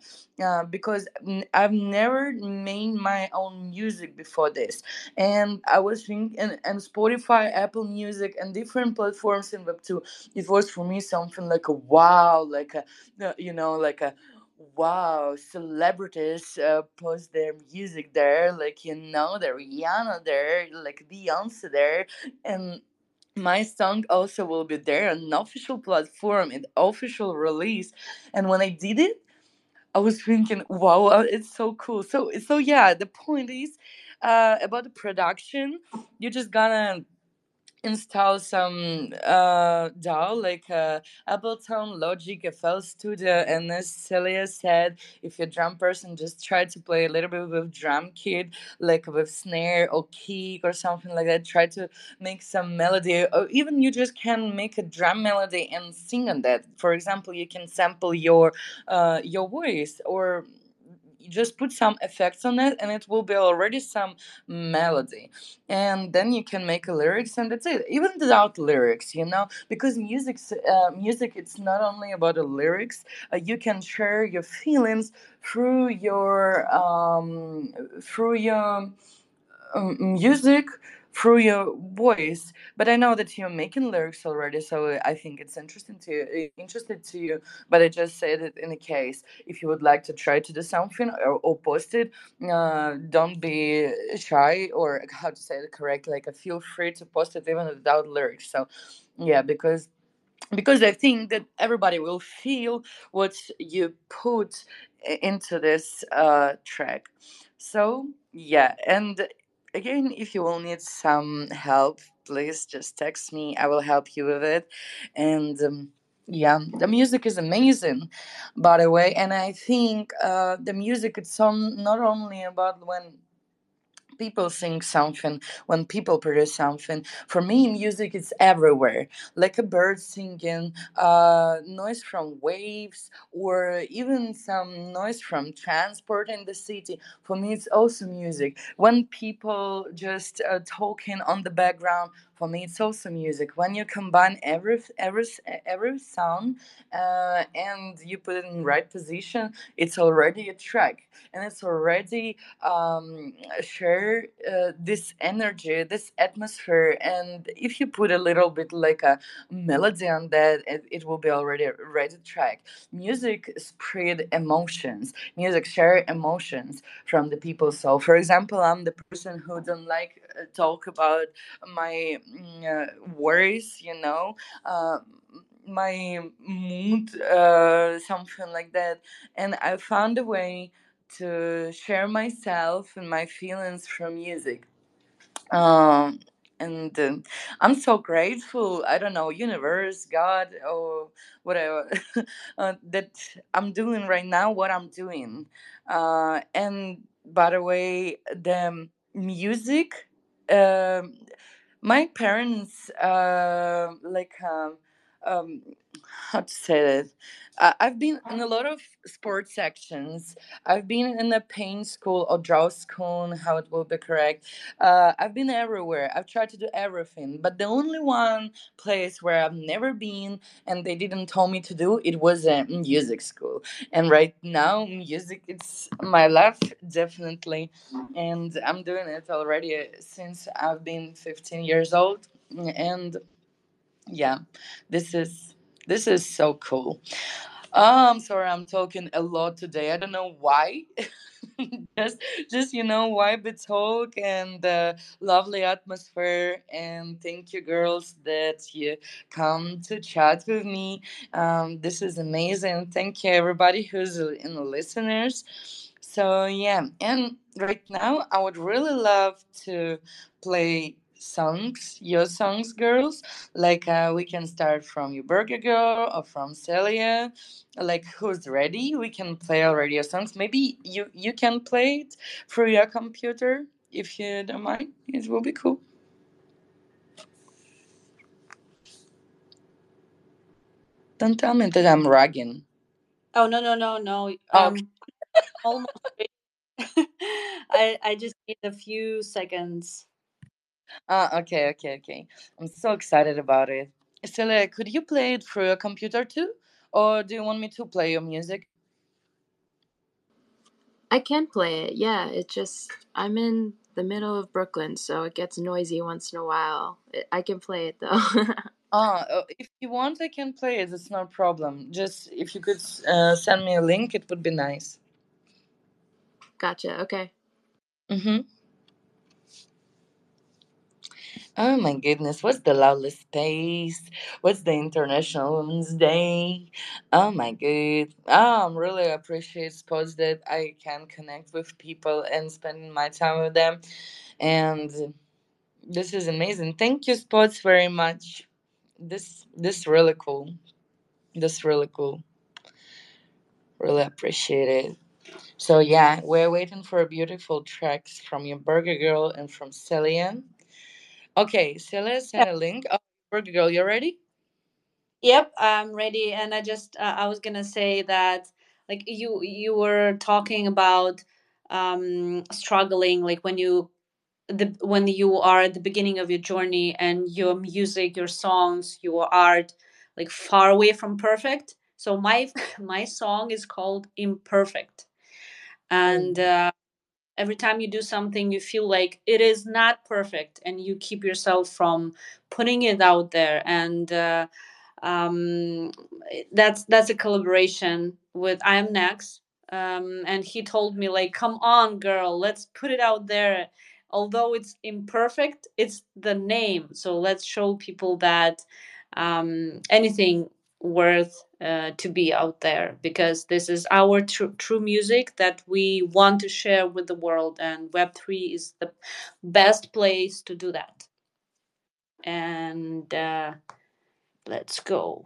Uh, because n- I've never made my own music before this, and I was thinking, and, and Spotify, Apple Music, and different platforms in Web two. It was for me something like a wow, like a uh, you know, like a wow. Celebrities uh, post their music there, like you know, the Rihanna there, like Beyonce there, and my song also will be there on an official platform and official release. And when I did it, I was thinking, wow, uh, it's so cool. So, so yeah, the point is uh, about the production. You just gotta install some uh, D A W like uh, Ableton, Logic, F L Studio, and as Celia said, if you're a drum person, just try to play a little bit with drum kit, like with snare or kick or something like that. Try to make some melody, or even you just can make a drum melody and sing on that. For example, you can sample your uh, your voice, or you just put some effects on it, and it will be already some melody, and then you can make a lyrics, and that's it, even without lyrics, you know, because music's uh, music, it's not only about the lyrics. Uh, you can share your feelings through your um through your um, music, through your voice. But I know that you're making lyrics already, so I think it's interesting to you, interested to you. But I just said it in a case, if you would like to try to do something, or, or post it, uh, don't be shy, or how to say it correct, like uh, feel free to post it even without lyrics. So yeah, because because I think that everybody will feel what you put i- into this uh, track. So yeah, and again, if you will need some help, please just text me. I will help you with it. And um, yeah, the music is amazing, by the way. And I think uh, the music it's on, not only about when people sing something, when people produce something. For me, music is everywhere, like a bird singing, uh, noise from waves, or even some noise from transport in the city. For me, it's also music. When people just uh, talking on the background, for me, it's also music. When you combine every every every sound uh, and you put it in right position, it's already a track, and it's already um, share uh, this energy, this atmosphere. And if you put a little bit like a melody on that, it, it will be already a ready track. Music spread emotions. Music share emotions from the people. So, for example, I'm the person who don't like uh, talk about my mm, uh, worries, you know. Uh, my mood, uh, something like that, and I found a way to share myself and my feelings from music. Um, and um, I'm so grateful. I don't know, universe, God, or whatever, uh, that I'm doing right now what I'm doing. Uh, and by the way, the music. Um, my parents, uh, like, um, um, how to say that? Uh, I've been in a lot of sports sections. I've been in a paint school or draw school, how it will be correct. Uh, I've been everywhere. I've tried to do everything, but the only one place where I've never been and they didn't tell me to do it was a music school. And right now, music it's my life definitely, and I'm doing it already uh, since I've been fifteen years old. And yeah, this is this is so cool. Oh, I'm sorry, I'm talking a lot today. I don't know why. just, just you know, vibe the talk and the lovely atmosphere. And thank you, girls, that you come to chat with me. Um, this is amazing. Thank you, everybody who's in the listeners. So yeah, and right now I would really love to play songs, your songs, girls. Like uh, we can start from you, Burger Girl, or from Celia, like who's ready. We can play already your songs. Maybe you you can play it through your computer if you don't mind. It will be cool. Don't tell me that I'm ragging.
Oh, no, no, no, no.
Okay.
Um, almost. I I just need a few seconds.
Ah, okay, okay, okay. I'm so excited about it. Celia, could you play it through your computer too, or do you want me to play your music?
I can play it. Yeah, it just I'm in the middle of Brooklyn, so it gets noisy once in a while. It, I can play it though.
Ah, uh, if you want, I can play it. It's no problem. Just if you could uh, send me a link, it would be nice.
Gotcha. Okay.
Mm-hmm. Oh my goodness, what's the lovely space? What's the International Women's Day? Oh my god. Oh, I'm really appreciate spots that I can connect with people and spend my time with them. And this is amazing. Thank you, Spots, very much. This this really cool. This really cool. Really appreciate it. So yeah, we're waiting for beautiful tracks from your Burger Girl and from Celia. Okay, Celia
Yeah.
send a link. Oh, Burger Girl, you ready?
Yep, I'm ready. And I just uh, I was gonna say that like you you were talking about um struggling like when you the when you are at the beginning of your journey and your music, your songs, your art like far away from perfect. So my my song is called Imperfect. And uh, every time you do something you feel like it is not perfect and you keep yourself from putting it out there. And uh, um, that's that's a collaboration with I Am Next. Um, and he told me like, come on girl, let's put it out there. Although it's imperfect, it's the name, so let's show people that um, anything worth uh, to be out there, because this is our tr- true music that we want to share with the world, and web three is the best place to do that. And uh, let's go.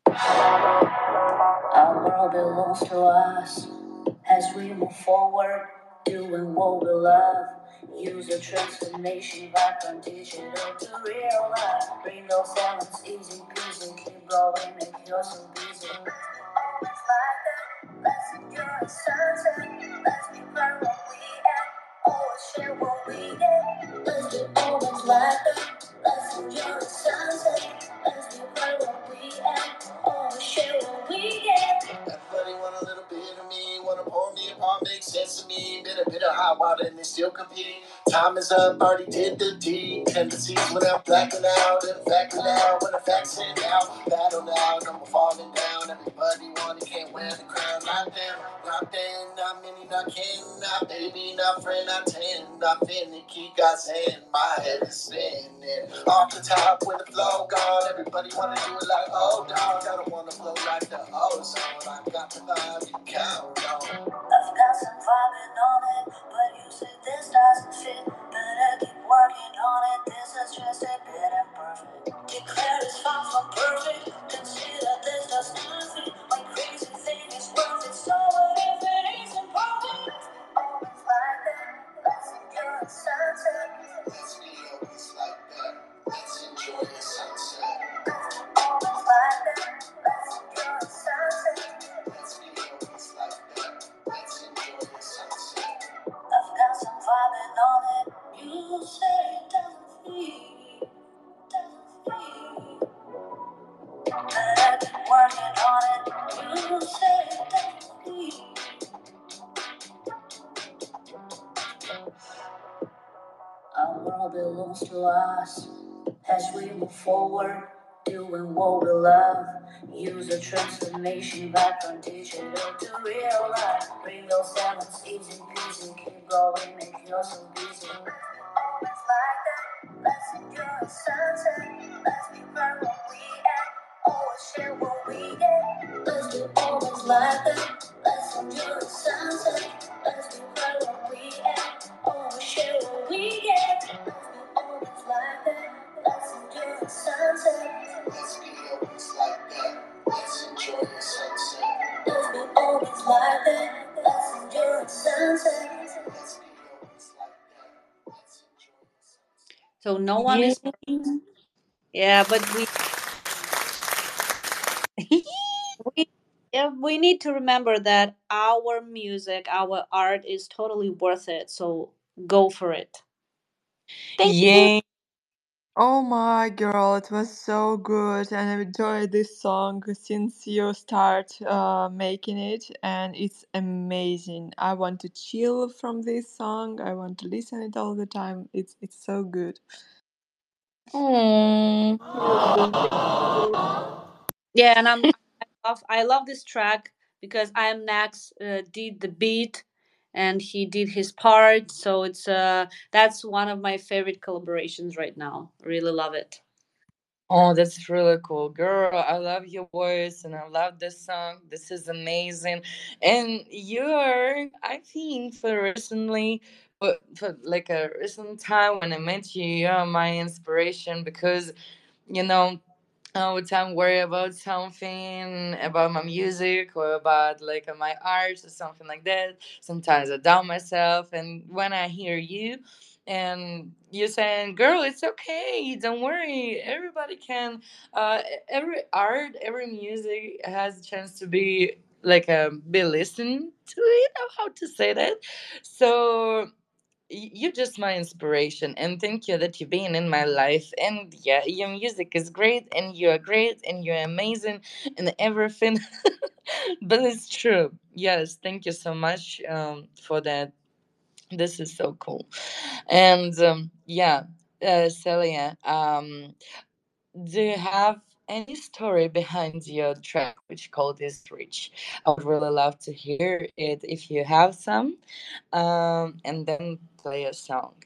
Our world belongs to us as we move forward, doing what we love. Use the transformation back from digital to real life. Bring those elements easy peasy, keep going, make yourself busy. Always like that, let's enjoy the sunset. Let's be proud what we at, always share what we get. Let's do always like that, let's enjoy the sunset. Let's be proud what we at, always share what we get. Everybody want a little bit of me, wanna pour me apart, make sense to me. Bit a bit of hot water and they still competing. Time is up, already did the deed. Tendencies when I'm blacking out and backing out. When the facts hit out, battle now, number falling down. Everybody want it, can't wear the crown. Not them, not then, not many, not kin, not baby, not friend, not ten, not finicky. God's hand, my head is spinning. Off the top with the flow gone. Everybody wanna do it like oh dog. I don't wanna flow like the ozone. I got the vibe you count on. I've got some vibing on it, but you say this doesn't fit. Better keep working on it. This is just a bit imperfect. Declare it's far from perfect. Consider this just nothing. My crazy thing is worth it. So what if it isn't perfect? Always like that. Let's enjoy the sunset. Let's be always like that. Let's enjoy the sunset. Always like that. Let's enjoy the sunset. Let's be always like that. Let's enjoy the sunset. I've got some vibing on it. You say it doesn't feel, doesn't feel. But I've been working on it. You say it doesn't feel. Our world belongs to us as we move forward, doing what we love. Use the transformation back from digital to real life. Bring those elements easy peasy, keep going, make yourself busy. Always like that, let's enjoy the sunset. Let's be proud what we at, always share what we get. Let's do always like that, let's enjoy the sunset. Let's be proud what we at, always share what we get. Always like that, let's enjoy the sunset. Let's be always like that, let's enjoy the sunset. Let's be always like that, let's enjoy the sunset. Let's be always like that, let's enjoy the sunset. So no one
Yeah.
is, yeah, but we we yeah, we need to remember that our music, our art is totally worth it. So go for it. Thank you.
Yeah.
Oh my girl, it was so good, and I enjoyed this song since you start uh, making it, and it's amazing. I want to chill from this song. I want to listen it all the time. It's it's so good.
Oh.
Yeah, and I'm I love I love this track because I am Nax uh, did the beat and he did his part, so it's uh that's one of my favorite collaborations right now. Really love it.
Oh, that's really cool. Girl, I love your voice and I love this song. This is amazing. And you're, I think, for recently, for, for like a recent time when I met you, you're my inspiration because, you know, all the time worry about something about my music or about like my art or something like that. Sometimes I doubt myself, and when I hear you and you saying, "Girl, it's okay, don't worry, everybody can." Uh, every art, every music has a chance to be like um, be listened to it. Or how to say that? So y- you're just my inspiration, and thank you that you've been in my life. And yeah, your music is great and you're great and you're amazing and everything. But it's true. Yes, thank you so much um, for that. This is so cool. And um, yeah, uh, Celia, um, do you have any story behind your track which called is rich? I would really love to hear it if you have some, um, and then play a song.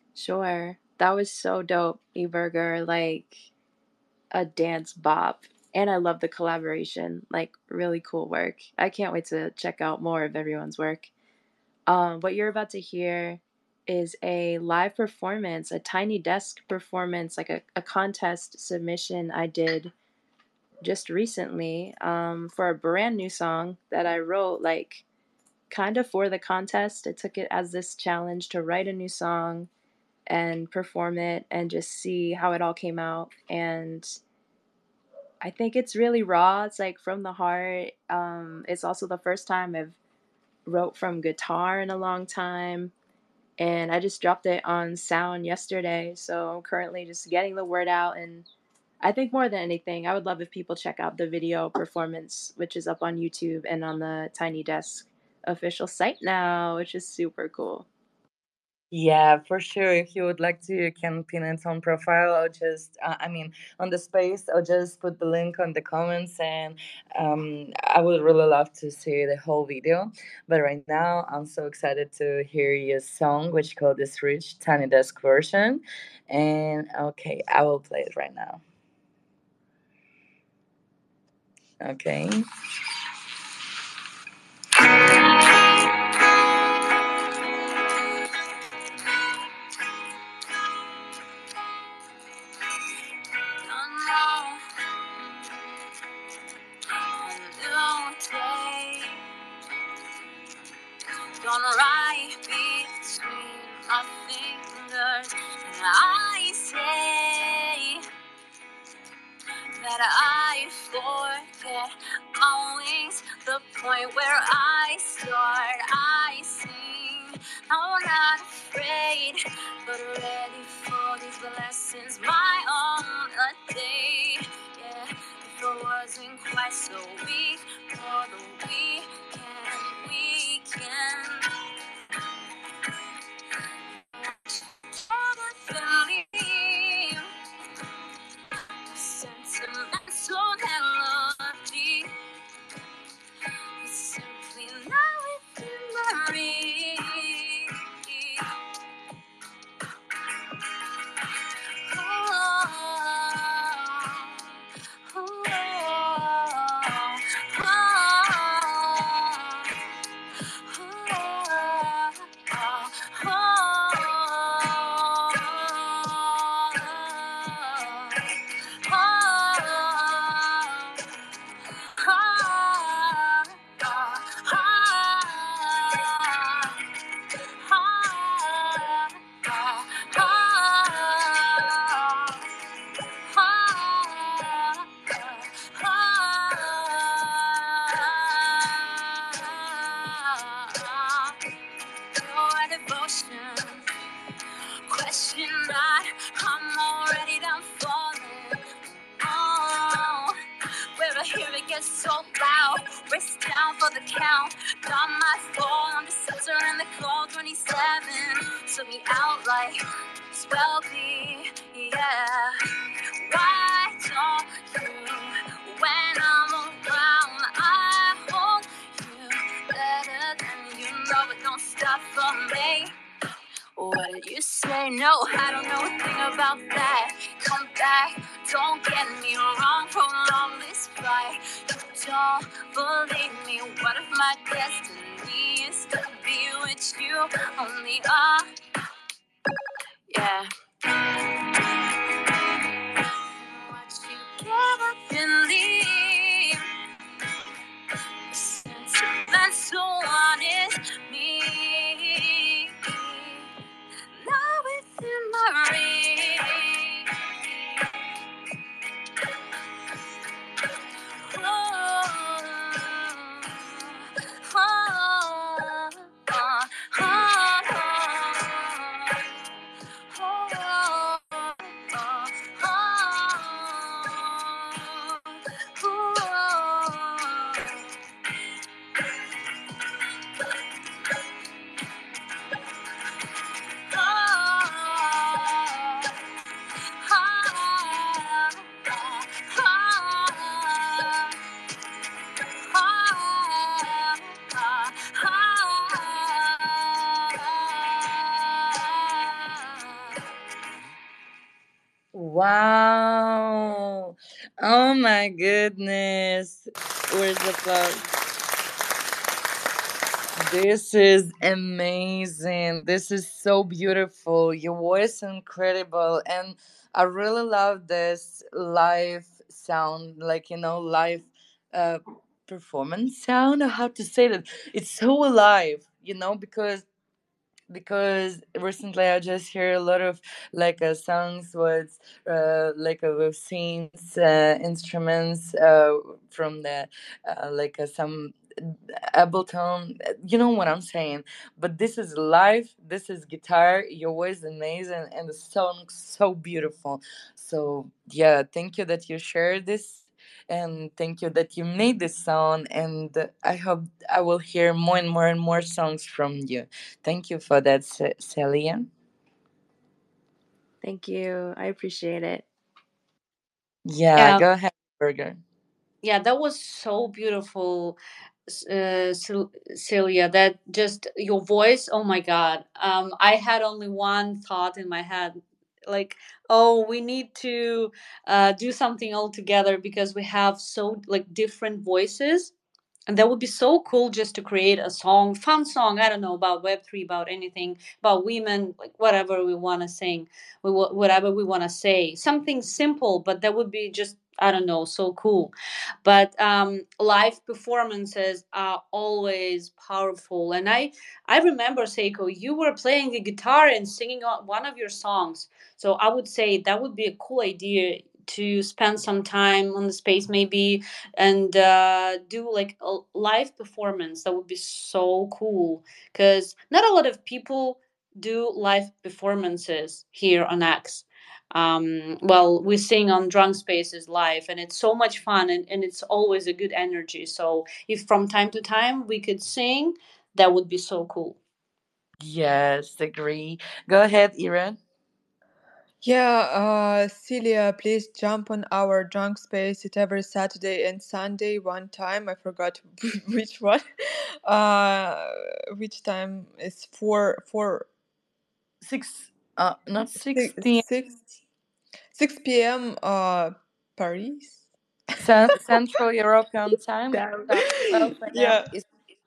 Sure. That was so dope, eBurger. Like a dance bop. and I love the collaboration. Like, really cool work. I can't wait to check out more of everyone's work. Um, what you're about to hear is a live performance, a Tiny Desk performance, like a, a contest submission I did just recently um, for a brand new song that I wrote, like, kind of for the contest. I took it as this challenge to write a new song and perform it and just see how it all came out. And I think it's really raw. It's like from the heart. Um, it's also the first time I've wrote from guitar in a long time. And I just dropped it on Sound yesterday. So I'm currently just getting the word out. And I think more than anything, I would love if people check out the video performance, which is up on YouTube and on the Tiny Desk official site now, which is super cool.
Yeah, for sure. If you would like to, you can pin it on profile or just, uh, I mean, on the space, or just put the link on the comments. And um, I would really love to see the whole video. But right now, I'm so excited to hear your song, which called This Rich Tiny Desk version. And okay, I will play it right now. Okay. Gonna write between my fingers, and I say that I forget my wings, the point where I start. I sing, I'm not afraid, but ready for these lessons, my own a day. Yeah, if I wasn't quite so weak for the weekend, we can believe sentimental melody is simply now within my reach. Oh, oh, your devotion, question not, I'm already done falling. Oh, where I hear it gets so loud, wrist down for the count. Not my fault, I'm just answering the call. twenty-seven took me out like swell be, yeah. Why don't you, when I'm around, I hold you better than you know it don't stop for me. What did you say? No, I don't know a thing about that. Come back, don't get me wrong, prolong this fight. You don't believe me, what if my destiny is to be with you only? Ah, uh, yeah. What you can't believe, sentimental one is me. Now within my reach. Oh, oh, oh, oh, wow. Oh my goodness. Where's the applause? This is amazing. This is so beautiful. Your voice is incredible. And I really love this live sound, like, you know, live uh, performance sound. How to say that? It's so alive, you know, because because recently I just hear a lot of like uh, songs with uh, like uh, with scenes, uh, instruments uh, from the uh, like uh, some Ableton. You know what I'm saying? But this is live. This is guitar. Your voice is amazing, and the song so beautiful. So yeah, thank you that you shared this. And thank you that you made this song, and I hope I will hear more and more and more songs from you. Thank you for that, Ce- Celia.
Thank you. I appreciate it.
Yeah,
Yeah,
go ahead, Burger.
yeah, that was so beautiful, S- uh, Sil- Celia. That just your voice. Oh my God. Um, I had only one thought in my head, like, oh, we need to uh, do something all together because we have so like different voices, and that would be so cool just to create a song, fun song. I don't know about Web three, about anything, about women, like whatever we want to sing, we wa- whatever we want to say, something simple, but that would be just, I don't know, so cool. But um, live performances are always powerful, and I I remember, Seiko, you were playing the guitar and singing on one of your songs. So I would say that would be a cool idea to spend some time on the space maybe and uh, do like a live performance. That would be so cool because not a lot of people do live performances here on X. Um, well, we sing on Drunk Spaces live, and it's so much fun, and, and it's always a good energy. So if from time to time we could sing, that would be so cool.
Yes, agree. Go ahead, Ira.
Yeah, uh, Celia, please jump on our drunk space at every Saturday and Sunday one time. I forgot which one. Uh, which time is four, four,
Six, uh, not
six,
sixteen.
six, six p m. Uh, Paris.
Cen- Central European time.
Damn.
So twelve a m.
Yeah,
is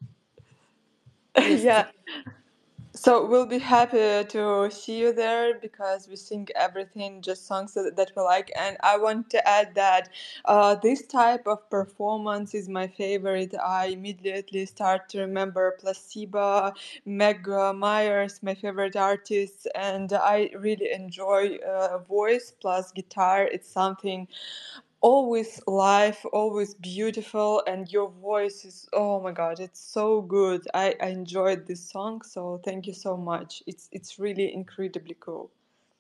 is
yeah. So we'll be happy to see you there because we sing everything, just songs that, that we like. And I want to add that uh, this type of performance is my favorite. I immediately start to remember Placebo, Meg uh, Myers, my favorite artists, and I really enjoy uh, voice plus guitar. It's something always live, always beautiful, and your voice is, oh my god, it's so good. I, I enjoyed this song, so thank you so much. It's it's really incredibly cool.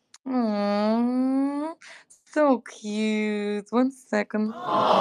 Aww, so cute. One second.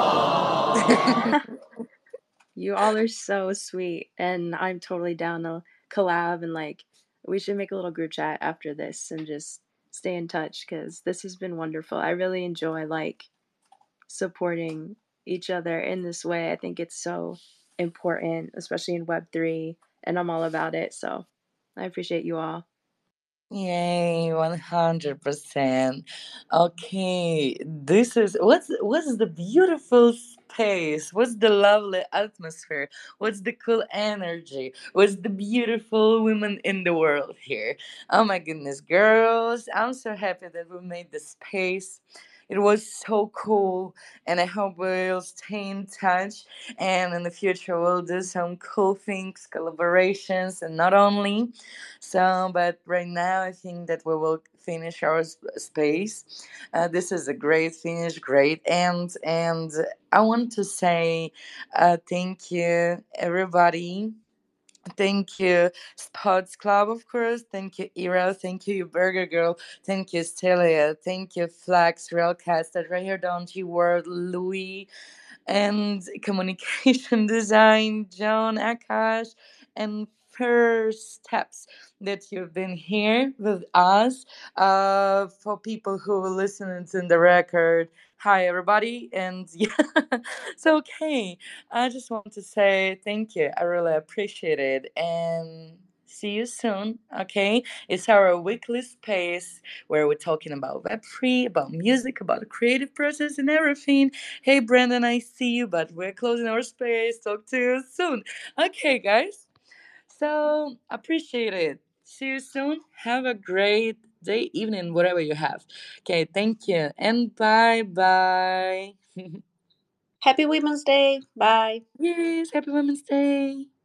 You all are so sweet, and I'm totally down to collab and like we should make a little group chat after this and just stay in touch because this has been wonderful. I really enjoy like supporting each other in this way. I think it's so important, especially in Web three, and I'm all about it. So I appreciate you all.
Yay, one hundred percent. Okay, this is what's what's the beautiful space? What's the lovely atmosphere? What's the cool energy? What's the beautiful women in the world here? Oh my goodness, girls, I'm so happy that we made the space. It was so cool, and I hope we'll stay in touch. And in the future, we'll do some cool things, collaborations, and not only so, but right now, I think that we will finish our s- space. Uh, this is a great finish, great end, and I want to say uh, thank you, everybody. Thank you, Sports Club, of course. Thank you, Ira. Thank you, Burger Girl. Thank you, Celia. Thank you, Flax, Realcast, Right Here, Don't You World, Louis, and communication design, John Akash, and first steps that you've been here with us. Uh, for people who listen to the record, hi everybody, and yeah, so okay. I just want to say thank you. I really appreciate it, and See you soon, okay? It's our weekly space where we're talking about Web three, about music, about the creative process and everything. Hey, Brandon, I see you, but we're closing our space. Talk to you soon. Okay, guys. So, appreciate it. See you soon. Have a great day, evening, whatever you have. Okay, thank you. And bye bye.
Happy Women's Day. Bye.
Yes, happy Women's Day.